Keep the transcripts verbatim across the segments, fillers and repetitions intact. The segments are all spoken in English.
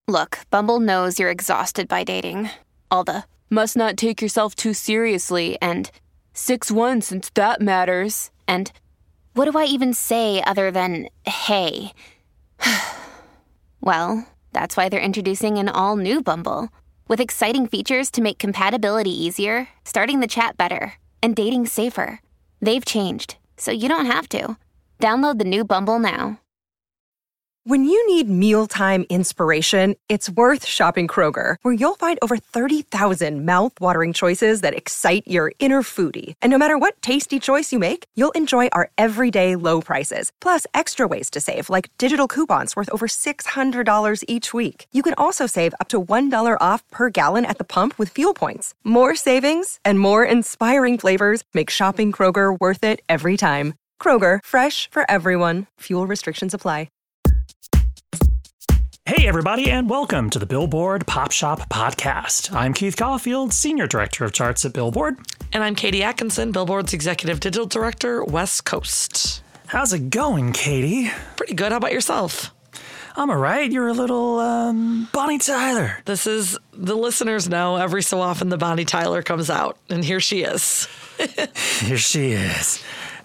Look, Bumble knows you're exhausted by dating. All the must not take yourself too seriously and six one since that matters. And what do I even say other than hey? Well, that's why they're introducing an all-new Bumble with exciting features to make compatibility easier, starting the chat better, and dating safer. They've changed, so you don't have to. Download the new Bumble now. When you need mealtime inspiration, it's worth shopping Kroger, where you'll find over thirty thousand mouth-watering choices that excite your inner foodie. And no matter what tasty choice you make, you'll enjoy our everyday low prices, plus extra ways to save, like digital coupons worth over six hundred dollars each week. You can also save up to one dollar off per gallon at the pump with fuel points. More savings and more inspiring flavors make shopping Kroger worth it every time. Kroger, fresh for everyone. Fuel restrictions apply. Hey, everybody, and welcome to the Billboard Pop Shop Podcast. I'm Keith Caulfield, Senior Director of Charts at Billboard. And I'm Katie Atkinson, Billboard's Executive Digital Director, West Coast. How's it going, Katie? Pretty good. How about yourself? I'm all right. You're a little, um, Bonnie Tyler. This is, the listeners know, every so often the Bonnie Tyler comes out, and here she is. Here she is.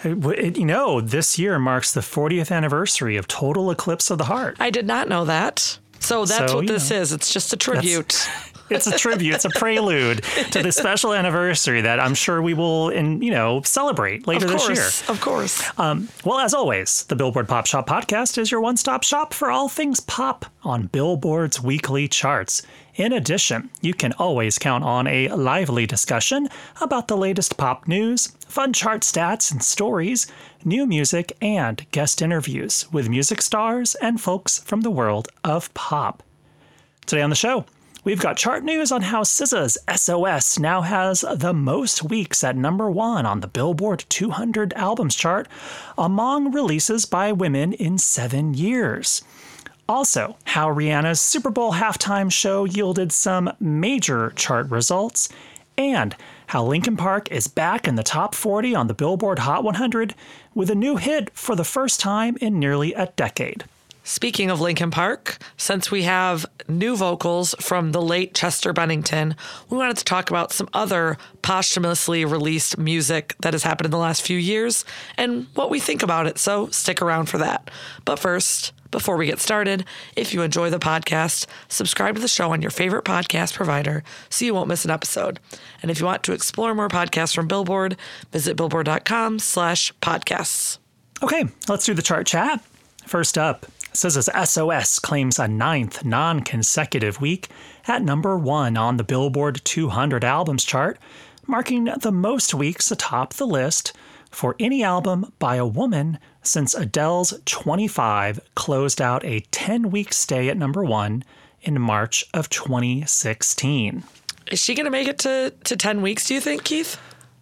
You know, this year marks the fortieth anniversary of Total Eclipse of the Heart. I did not know that. So that's so, what this know, is. It's just a tribute. It's a tribute. It's a prelude to the special anniversary that I'm sure we will, in, you know, celebrate later of course, this year. Of course. Um, well, as always, the Billboard Pop Shop Podcast is your one-stop shop for all things pop on Billboard's weekly charts. In addition, you can always count on a lively discussion about the latest pop news, fun chart stats and stories, new music, and guest interviews with music stars and folks from the world of pop. Today on the show, we've got chart news on how S Z A's S O S now has the most weeks at number one on the Billboard two hundred albums chart among releases by women in seven years. Also, how Rihanna's Super Bowl halftime show yielded some major chart results, and how Linkin Park is back in the top forty on the Billboard Hot one hundred with a new hit for the first time in nearly a decade. Speaking of Linkin Park, since we have new vocals from the late Chester Bennington, we wanted to talk about some other posthumously released music that has happened in the last few years and what we think about it, so stick around for that. But first, before we get started, if you enjoy the podcast, subscribe to the show on your favorite podcast provider so you won't miss an episode. And if you want to explore more podcasts from Billboard, visit billboard.com slash podcasts. Okay, let's do the chart chat. First up, S Z A's S O S claims a ninth non-consecutive week at number one on the Billboard two hundred albums chart, marking the most weeks atop the list for any album by a woman since Adele's twenty-five closed out a ten-week stay at number one in March of twenty sixteen. Is she going to make it to, to ten weeks, do you think, Keith?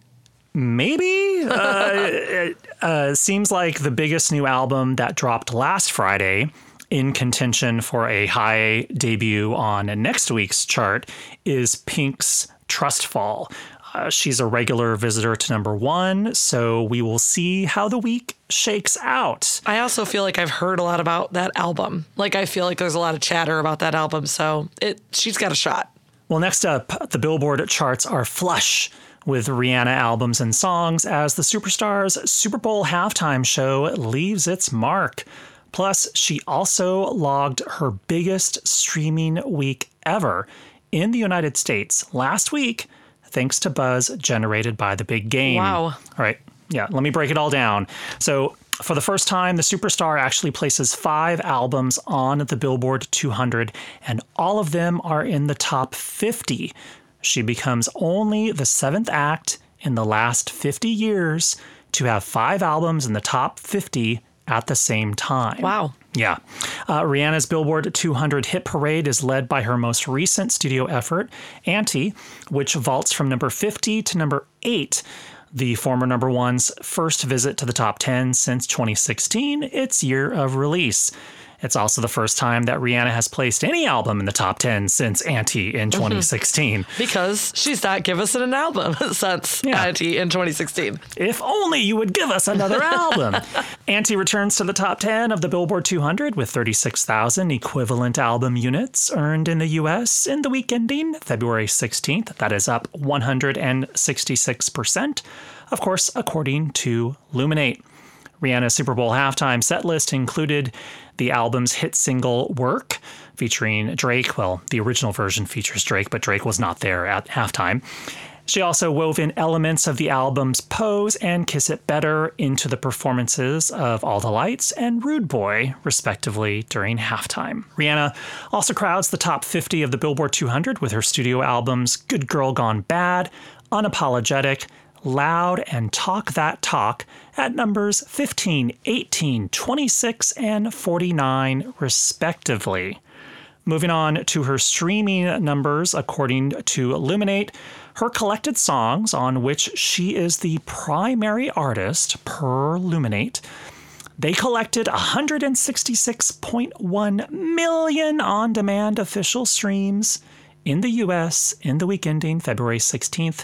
Maybe. uh, it uh, seems like the biggest new album that dropped last Friday, in contention for a high debut on next week's chart, is Pink's Trustfall. Uh, she's a regular visitor to number one, so we will see how the week shakes out. I also feel like I've heard a lot about that album. Like, I feel like there's a lot of chatter about that album, so it she's got a shot. Well, next up, the Billboard charts are flush with Rihanna albums and songs as the superstar's Super Bowl halftime show leaves its mark. Plus, she also logged her biggest streaming week ever in the United States last week, thanks to buzz generated by the big game. Wow. All right. Yeah, let me break it all down. So, for the first time, the superstar actually places five albums on the Billboard two hundred, and all of them are in the top fifty. She becomes only the seventh act in the last fifty years to have five albums in the top fifty at the same time. Wow. Yeah. Uh, Rihanna's Billboard two hundred hit parade is led by her most recent studio effort, Anti, which vaults from number fifty to number eight. The former number one's first visit to the top ten since twenty sixteen, its year of release. It's also the first time that Rihanna has placed any album in the top ten since Anti in twenty sixteen. Because she's not given us an album since yeah. Anti in twenty sixteen. If only you would give us another album. Anti returns to the top ten of the Billboard two hundred with thirty-six thousand equivalent album units earned in the U S in the week ending February sixteenth. That is up one hundred sixty-six percent, of course, according to Luminate. Rihanna's Super Bowl halftime set list included the album's hit single Work, featuring Drake. Well, the original version features Drake, but Drake was not there at halftime. She also wove in elements of the album's Pose and Kiss It Better into the performances of All the Lights and Rude Boy, respectively, during halftime. Rihanna also crowds the top fifty of the Billboard two hundred with her studio albums Good Girl Gone Bad, Unapologetic, Loud, and Talk That Talk at numbers fifteen, eighteen, twenty-six, and forty-nine, respectively. Moving on to her streaming numbers, according to Illuminate, her collected songs, on which she is the primary artist per Illuminate, they collected one hundred sixty-six point one million on-demand official streams in the U S in the week ending February sixteenth,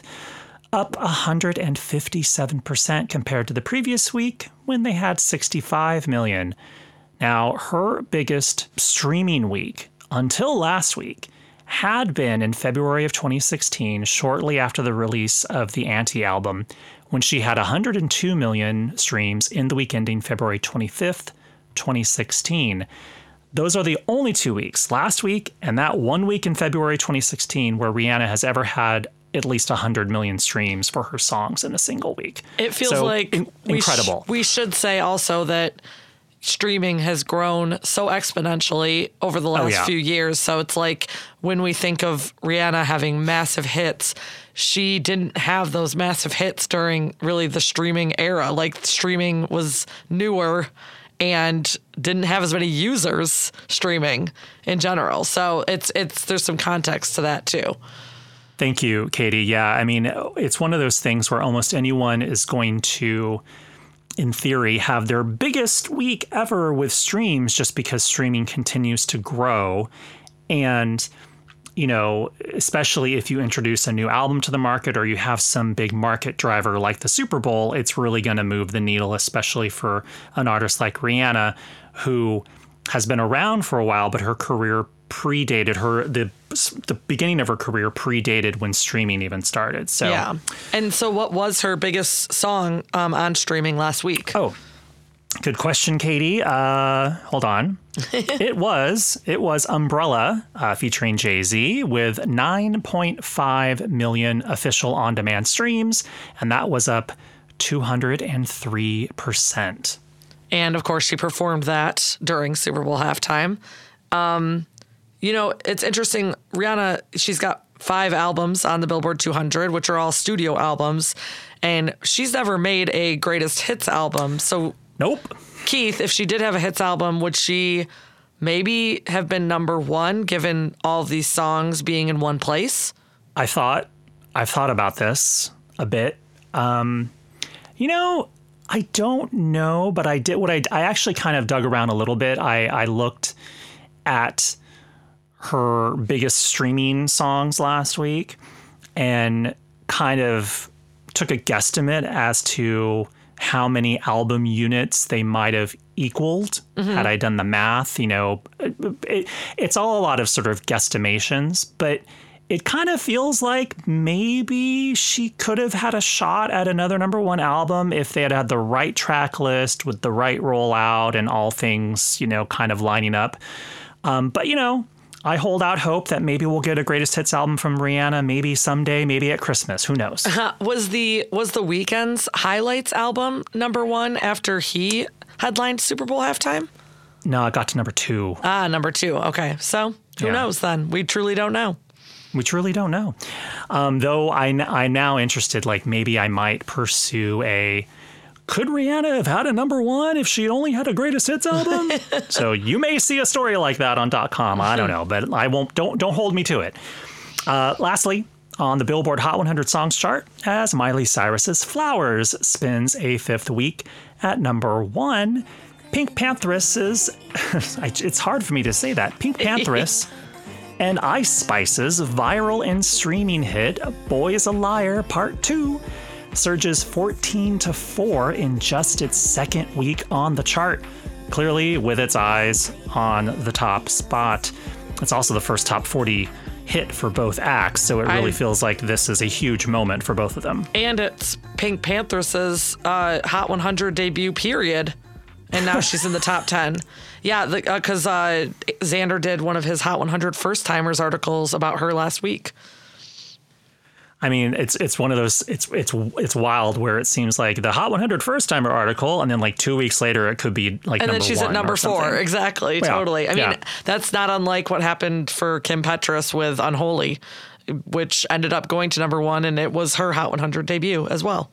up one hundred fifty-seven percent compared to the previous week when they had sixty-five million. Now, her biggest streaming week until last week had been in February of twenty sixteen, shortly after the release of the Anti album, when she had one hundred two million streams in the week ending February twenty-fifth, twenty sixteen. Those are the only two weeks, last week and that one week in February twenty sixteen, where Rihanna has ever had at least one hundred million streams for her songs in a single week. It feels so, like in- we incredible. Sh- we should say also that streaming has grown so exponentially over the last oh, yeah. few years. So it's like when we think of Rihanna having massive hits, she didn't have those massive hits during really the streaming era. Like streaming was newer and didn't have as many users streaming in general. So it's it's there's some context to that too. Thank you, Katie. Yeah, I mean, it's one of those things where almost anyone is going to, in theory, have their biggest week ever with streams just because streaming continues to grow. And, you know, especially if you introduce a new album to the market or you have some big market driver like the Super Bowl, it's really going to move the needle, especially for an artist like Rihanna, who has been around for a while, but her career predated her, the the beginning of her career predated when streaming even started. So yeah. And so what was her biggest song um, on streaming last week? Oh, good question, Katie. Uh, hold on. it was it was Umbrella uh, featuring Jay-Z with nine point five million official on-demand streams, and that was up two hundred three percent. And of course, she performed that during Super Bowl halftime. Um, You know, it's interesting. Rihanna, she's got five albums on the Billboard two hundred, which are all studio albums, and she's never made a greatest hits album. So, nope. Keith, if she did have a hits album, would she maybe have been number one given all these songs being in one place? I thought, I've thought about this a bit. Um, you know, I don't know, but I did what I, I actually kind of dug around a little bit. I, I looked at her biggest streaming songs last week and kind of took a guesstimate as to how many album units they might have equaled mm-hmm. had I done the math. You know, it, it's all a lot of sort of guesstimations, but it kind of feels like maybe she could have had a shot at another number one album if they had had the right track list with the right rollout and all things, you know, kind of lining up. Um, but, you know, I hold out hope that maybe we'll get a greatest hits album from Rihanna, maybe someday, maybe at Christmas. Who knows? Uh, was the was the Weeknd's Highlights album number one after he headlined Super Bowl halftime? No, it got to number two. Ah, number two. Okay. So who yeah. knows then? We truly don't know. We truly don't know. Um, though I, I'm now interested, like maybe I might pursue a, could Rihanna have had a number one if she only had a greatest hits album? So you may see a story like that on .com. I don't know, but I won't. Don't don't hold me to it. Uh, lastly, on the Billboard Hot one hundred Songs chart, as Miley Cyrus's Flowers spins a fifth week at number one, Pink Pantheress' it's hard for me to say that. Pink Pantheress and Ice Spice's viral and streaming hit Boy Is a Liar Part two surges fourteen to four in just its second week on the chart, clearly with its eyes on the top spot. It's also the first top forty hit for both acts, so it really I, feels like this is a huge moment for both of them. And it's Pink Pantheress' uh, Hot one hundred debut period, and now she's in the top ten. Yeah, because uh, uh, Xander did one of his Hot one hundred first-timers articles about her last week. I mean, it's it's one of those, it's it's it's wild where it seems like the Hot one hundred first-timer article, and then like two weeks later it could be like and number one. And then she's at number four. Exactly, yeah, totally. I mean, yeah. That's not unlike what happened for Kim Petras with Unholy, which ended up going to number one, and it was her Hot one hundred debut as well.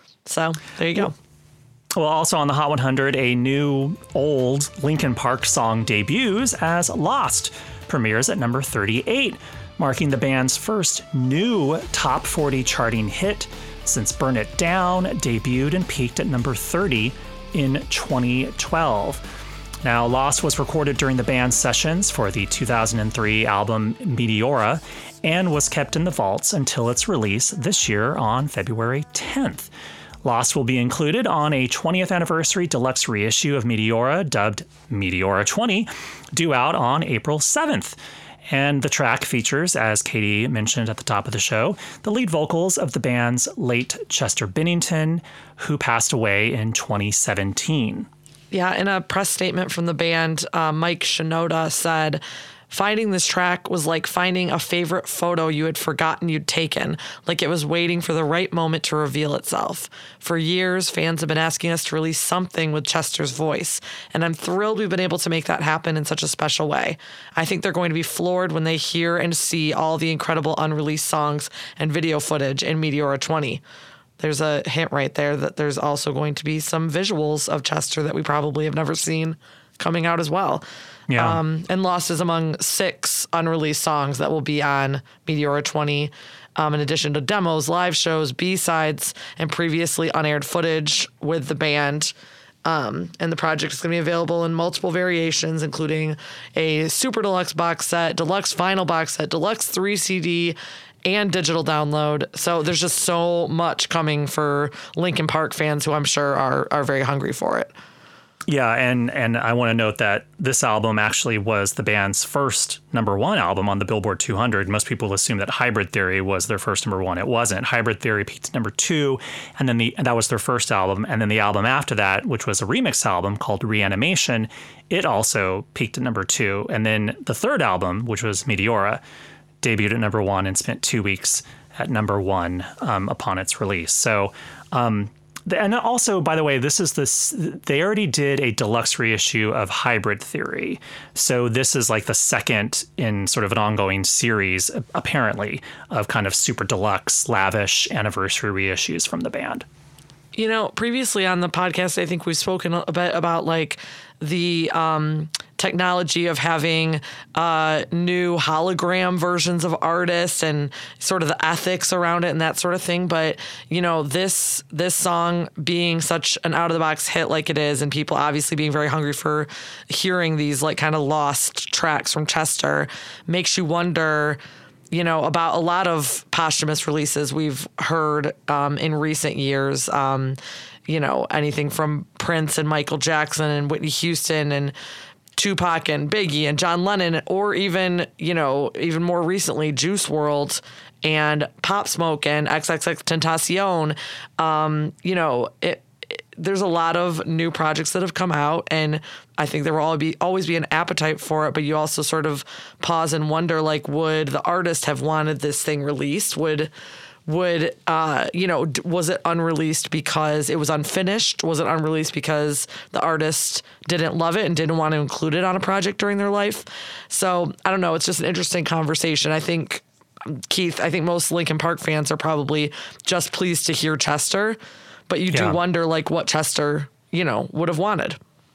So there you go. Well, also on the Hot one hundred, a new old Linkin Park song debuts as Lost, premieres at number thirty-eight, marking the band's first new top forty charting hit since Burn It Down debuted and peaked at number thirty in twenty twelve. Now, Lost was recorded during the band's sessions for the two thousand three album Meteora and was kept in the vaults until its release this year on February tenth. Lost will be included on a twentieth anniversary deluxe reissue of Meteora, dubbed Meteora twenty, due out on April seventh. And the track features, as Katie mentioned at the top of the show, the lead vocals of the band's late Chester Bennington, who passed away in twenty seventeen. Yeah, in a press statement from the band, uh, Mike Shinoda said, "Finding this track was like finding a favorite photo you had forgotten you'd taken, like it was waiting for the right moment to reveal itself. For years, fans have been asking us to release something with Chester's voice, and I'm thrilled we've been able to make that happen in such a special way. I think they're going to be floored when they hear and see all the incredible unreleased songs and video footage in Meteora twenty. There's a hint right there that there's also going to be some visuals of Chester that we probably have never seen coming out as well. Yeah. Um, and Lost is among six unreleased songs that will be on Meteora twenty, um, in addition to demos, live shows, B-sides, and previously unaired footage with the band. Um, and the project is going to be available in multiple variations, including a super deluxe box set, deluxe vinyl box set, deluxe three C D, and digital download. So there's just so much coming for Linkin Park fans who I'm sure are are very hungry for it. Yeah, and and I want to note that this album actually was the band's first number one album on the Billboard two hundred. Most people assume that Hybrid Theory was their first number one. It wasn't. Hybrid Theory peaked at number two, and then the and that was their first album. And then the album after that, which was a remix album called Reanimation, it also peaked at number two. And then the third album, which was Meteora, debuted at number one and spent two weeks at number one um, upon its release. So. Um, And also, by the way, this is this. They already did a deluxe reissue of Hybrid Theory, so this is like the second in sort of an ongoing series, apparently, of kind of super deluxe, lavish anniversary reissues from the band. You know, previously on the podcast, I think we've spoken a bit about like the um, technology of having uh, new hologram versions of artists and sort of the ethics around it and that sort of thing. But, you know, this this song being such an out of the box hit like it is, and people obviously being very hungry for hearing these like kind of lost tracks from Chester, makes you wonder, you know, about a lot of posthumous releases we've heard um, in recent years. Um, you know, anything from Prince and Michael Jackson and Whitney Houston and Tupac and Biggie and John Lennon, or even, you know, even more recently, Juice world and Pop Smoke and X X X Tentacion. Um, you know, it, it, there's a lot of new projects that have come out, and I think there will all be, always be an appetite for it, but you also sort of pause and wonder, like, would the artist have wanted this thing released? Would Would, uh, you know, was it unreleased because it was unfinished? Was it unreleased because the artist didn't love it and didn't want to include it on a project during their life? So, I don't know. It's just an interesting conversation. I think, Keith, I think most Linkin Park fans are probably just pleased to hear Chester, but you yeah. do wonder, like, what Chester, you know, would have wanted.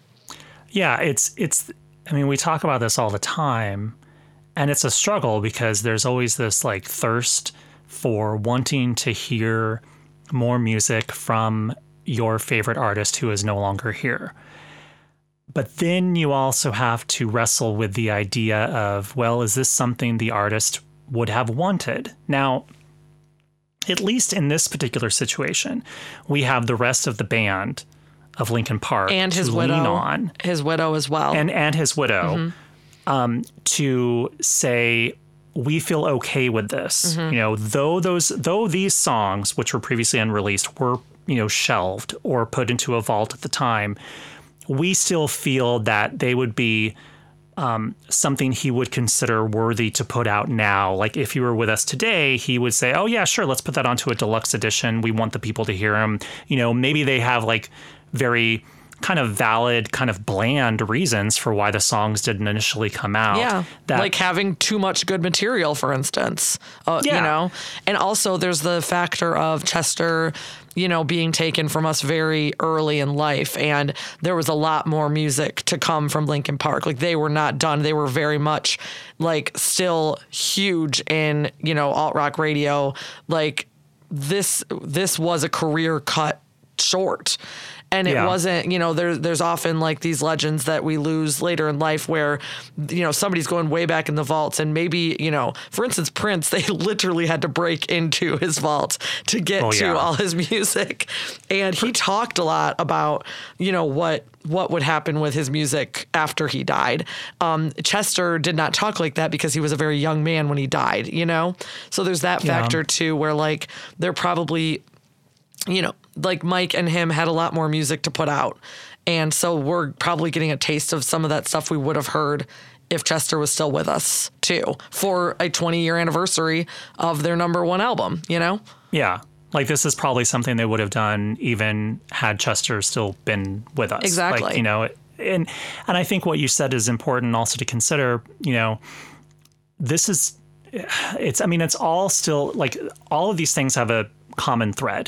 Yeah, it's, it's, I mean, we talk about this all the time, and it's a struggle because there's always this, like, thirst for wanting to hear more music from your favorite artist who is no longer here. But then you also have to wrestle with the idea of, well, is this something the artist would have wanted? Now, at least in this particular situation, we have the rest of the band of Linkin Park and his to widow, lean on. his widow as well, and and his widow, mm-hmm. um, to say we feel okay with this. Mm-hmm. You know, though those though these songs, which were previously unreleased, were you know shelved or put into a vault at the time, we still feel that they would be um, something he would consider worthy to put out now. Like if he were with us today, he would say, "Oh yeah, sure, let's put that onto a deluxe edition. We want the people to hear him." You know, maybe they have like very kind of valid, kind of bland reasons for why the songs didn't initially come out. Yeah, that, like having too much good material, for instance. Uh, yeah. You know, and also there's the factor of Chester, you know, being taken from us very early in life, and there was a lot more music to come from Linkin Park. Like they were not done. They were very much like still huge in, you know, alt rock radio. Like this, this was a career cut short. And it yeah. wasn't, you know, there, there's often like these legends that we lose later in life where, you know, somebody's going way back in the vaults and maybe, you know, for instance, Prince, they literally had to break into his vault to get oh, to yeah. all his music. And he talked a lot about, you know, what what would happen with his music after he died. Um, Chester did not talk like that because he was a very young man when he died, you know? So there's that yeah. factor too, where like they're probably, you know, like Mike and him had a lot more music to put out. And so we're probably getting a taste of some of that stuff we would have heard if Chester was still with us too, for a twenty year anniversary of their number one album, you know? Yeah. Like this is probably something they would have done even had Chester still been with us. Exactly. Like, you know, and, and I think what you said is important also to consider, you know, this is, it's, I mean, it's all still like all of these things have a common thread.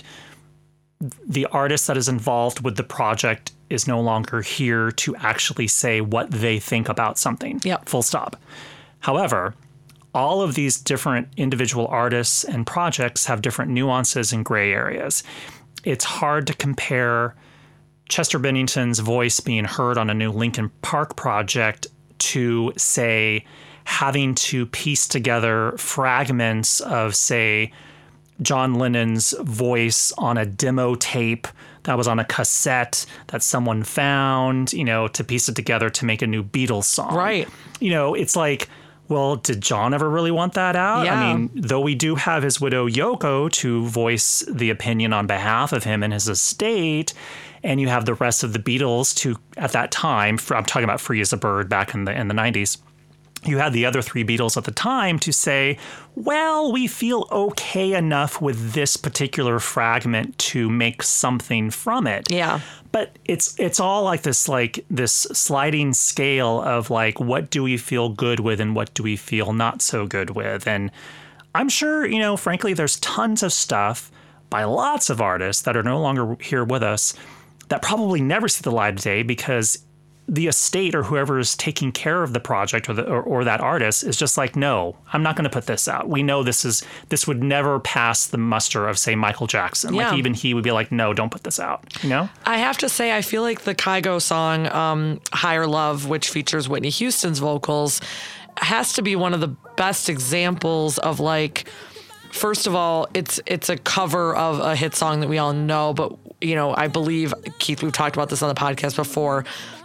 The artist that is involved with the project is no longer here to actually say what they think about something. Yep. Full stop. However, all of these different individual artists and projects have different nuances and gray areas. It's hard to compare Chester Bennington's voice being heard on a new Linkin Park project to, say, having to piece together fragments of, say, John Lennon's voice on a demo tape that was on a cassette that someone found, you know, to piece it together to make a new Beatles song. Right. You know, it's like, well, did John ever really want that out? Yeah. I mean, though we do have his widow Yoko to voice the opinion on behalf of him and his estate, and you have the rest of the Beatles to, at that time, I'm talking about Free as a Bird back in the in the nineties, you had the other three Beatles at the time to say, well, we feel okay enough with this particular fragment to make something from it. Yeah. But it's it's all like this like this sliding scale of like, what do we feel good with and what do we feel not so good with? And I'm sure, you know, frankly, there's tons of stuff by lots of artists that are no longer here with us that probably never see the light of day because the estate or whoever is taking care of the project or, the, or, or that artist is just like, no, I'm not going to put this out. We know this is this would never pass the muster of, say, Michael Jackson. Yeah. Like even he would be like, no, don't put this out. You know? I have to say, I feel like the Kygo song, um, Higher Love, which features Whitney Houston's vocals, has to be one of the best examples of like, first of all, it's it's a cover of a hit song that we all know, but, you know, I believe, Keith, we've talked about this on the podcast before,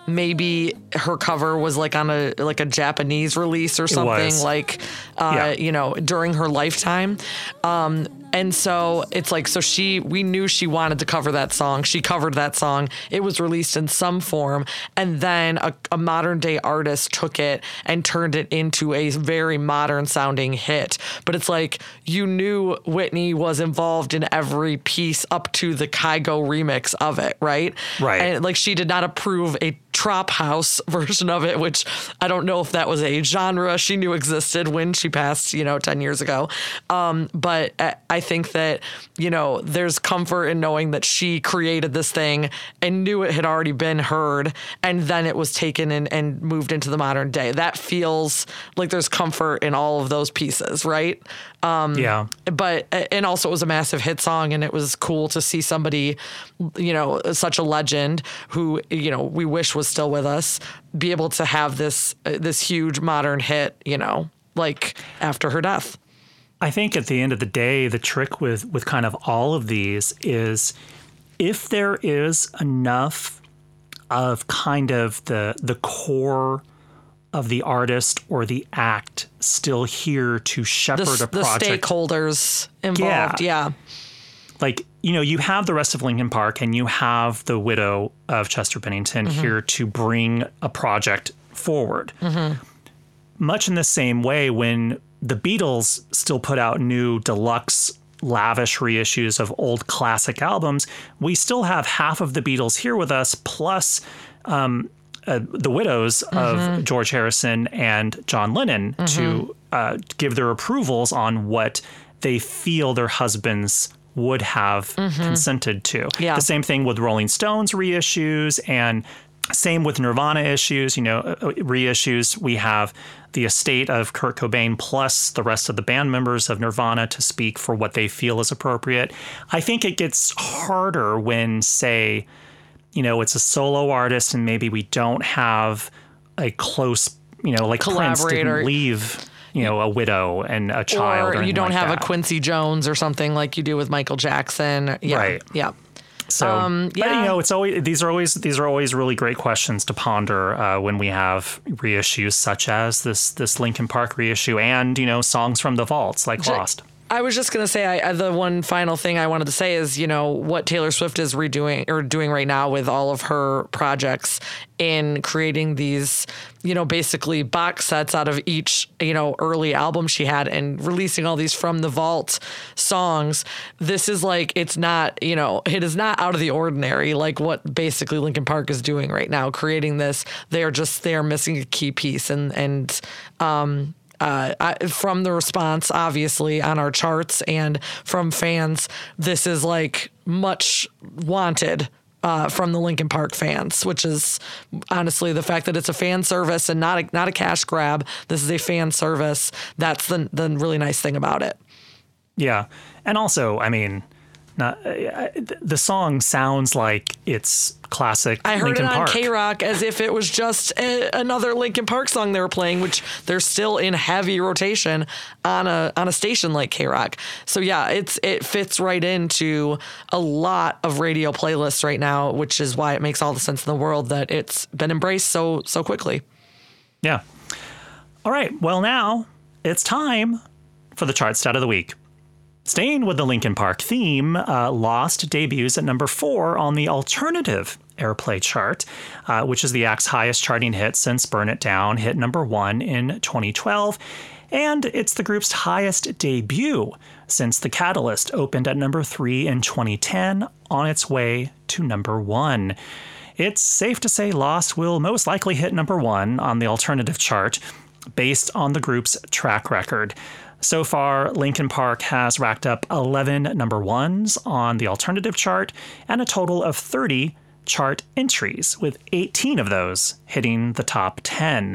maybe her cover was like on a like a Japanese release or something, like, uh, yeah. you know, during her lifetime. Um, and so it's like, so she, we knew she wanted to cover that song. She covered that song. It was released in some form. And then a, a modern day artist took it and turned it into a very modern sounding hit. But it's like, you knew Whitney was involved in every piece up to the Kygo remix of it, right? Right. And like, she did not approve a Trop House version of it, which I don't know if that was a genre she knew existed when she passed, you know, ten years ago. Um, but I think that, you know, there's comfort in knowing that she created this thing and knew it had already been heard, and then it was taken and, and moved into the modern day. That feels like there's comfort in all of those pieces, right? Um, yeah. But, and also it was a massive hit song, and it was cool to see somebody, you know, such a legend who, you know, we wish was was still with us, be able to have this uh, this huge modern hit, you know, like after her death. I think at the end of the day, the trick with, with kind of all of these is if there is enough of kind of the the core of the artist or the act still here to shepherd the, a project. The stakeholders involved, yeah. yeah. Like, you know, you have the rest of Linkin Park and you have the widow of Chester Bennington mm-hmm. here to bring a project forward. Mm-hmm. Much in the same way when the Beatles still put out new deluxe lavish reissues of old classic albums, we still have half of the Beatles here with us, plus um, uh, the widows mm-hmm. of George Harrison and John Lennon mm-hmm. to uh, give their approvals on what they feel their husbands would have mm-hmm. consented to. Yeah. The same thing with Rolling Stones reissues, and same with Nirvana issues, you know, uh, reissues. We have the estate of Kurt Cobain plus the rest of the band members of Nirvana to speak for what they feel is appropriate. I think it gets harder when, say, you know, it's a solo artist and maybe we don't have a close, you know, like Prince didn't leave, you know, a widow and a child. Or, or you don't like have that. a Quincy Jones or something like you do with Michael Jackson. Yeah. Right. Yeah. So, um, yeah. but you know, it's always these are always these are always really great questions to ponder uh, when we have reissues such as this this Linkin Park reissue, and you know, songs from the vaults like J- Lost. I was just going to say, I, the one final thing I wanted to say is, you know, what Taylor Swift is redoing or doing right now with all of her projects in creating these, you know, basically box sets out of each, you know, early album she had and releasing all these from the vault songs. This is like, it's not, you know, it is not out of the ordinary, like what basically Linkin Park is doing right now, creating this. They're just, they're missing a key piece. And, and, um, Uh, I, from the response, obviously, on our charts and from fans, this is like much wanted uh, from the Linkin Park fans, which is honestly the fact that it's a fan service and not a, not a cash grab. This is a fan service. That's the the really nice thing about it. Yeah, and also, I mean, not uh, the song sounds like it's classic. I heard Linkin it on Park. K-Rock as if it was just a, another Linkin Park song they were playing, which they're still in heavy rotation on a on a station like K-Rock. So yeah, it's it fits right into a lot of radio playlists right now, which is why it makes all the sense in the world that it's been embraced so so quickly. Yeah. All right. Well, now it's time for the chart stat of the week. Staying with the Linkin Park theme, uh, Lost debuts at number four on the alternative airplay chart, uh, which is the act's highest charting hit since Burn It Down hit number one in twenty twelve. And it's the group's highest debut since The Catalyst opened at number three in twenty ten on its way to number one. It's safe to say Lost will most likely hit number one on the alternative chart based on the group's track record. So far, Linkin Park has racked up eleven number ones on the alternative chart and a total of thirty chart entries, with eighteen of those hitting the top ten.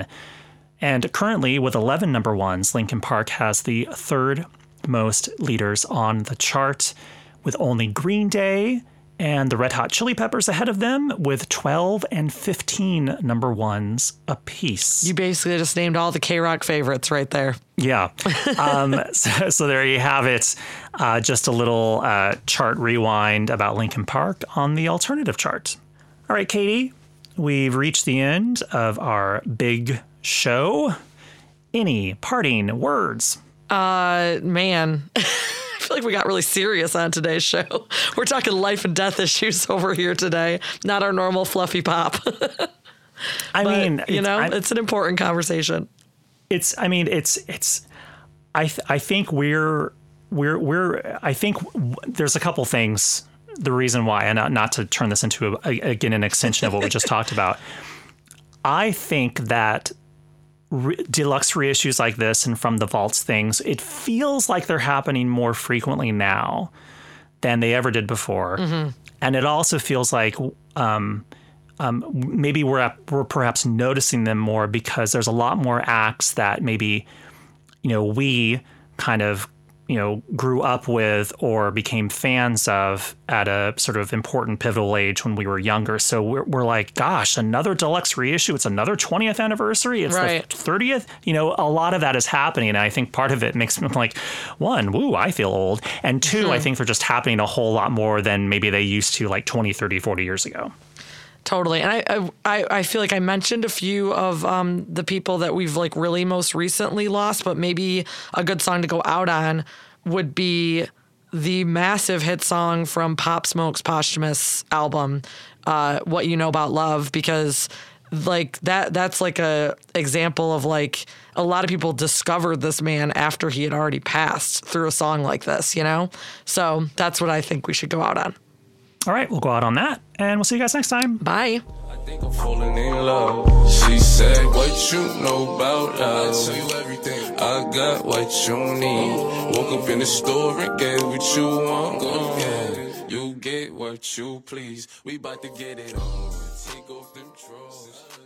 And currently, with eleven number ones, Linkin Park has the third most leaders on the chart, with only Green Day and the Red Hot Chili Peppers ahead of them with twelve and fifteen number ones apiece. You basically just named all the K-Rock favorites right there. Yeah. Um, so, so there you have it. Uh, just a little uh, chart rewind about Linkin Park on the alternative chart. All right, Katie, we've reached the end of our big show. Any parting words? Uh, man. I feel like we got really serious on today's show. We're talking life and death issues over here today, not our normal fluffy pop. I but, mean, you know, I, it's an important conversation. It's, I mean, it's, it's, I, th- I think we're, we're, we're, I think w- there's a couple things, the reason why, and not, not to turn this into, a, a, again, an extension of what we just talked about. I think that Re- deluxe reissues like this and from the vaults things, it feels like they're happening more frequently now than they ever did before. Mm-hmm. And it also feels like um, um, maybe we're, at, we're perhaps noticing them more because there's a lot more acts that maybe, you know, we kind of you know, grew up with or became fans of at a sort of important pivotal age when we were younger. So we're, we're like, gosh, another deluxe reissue. It's another twentieth anniversary. It's right. the thirtieth. You know, a lot of that is happening. And I think part of it makes me like, one, woo, I feel old. And two, mm-hmm. I think they're just happening a whole lot more than maybe they used to like twenty, thirty, forty years ago. Totally. And I, I I feel like I mentioned a few of um, the people that we've like really most recently lost, but maybe a good song to go out on would be the massive hit song from Pop Smoke's posthumous album, uh, What You Know About Love, because like that that's like a example of like a lot of people discovered this man after he had already passed through a song like this, you know? So that's what I think we should go out on. All right, we'll go out on that, and we'll see you guys next time. Bye. I think I'm falling in love. She said, what you know about love? I tell you everything. I got what you need. Woke up in the store and get what you want. Yeah. You get what you please. We about to get it on. Take off them drawers.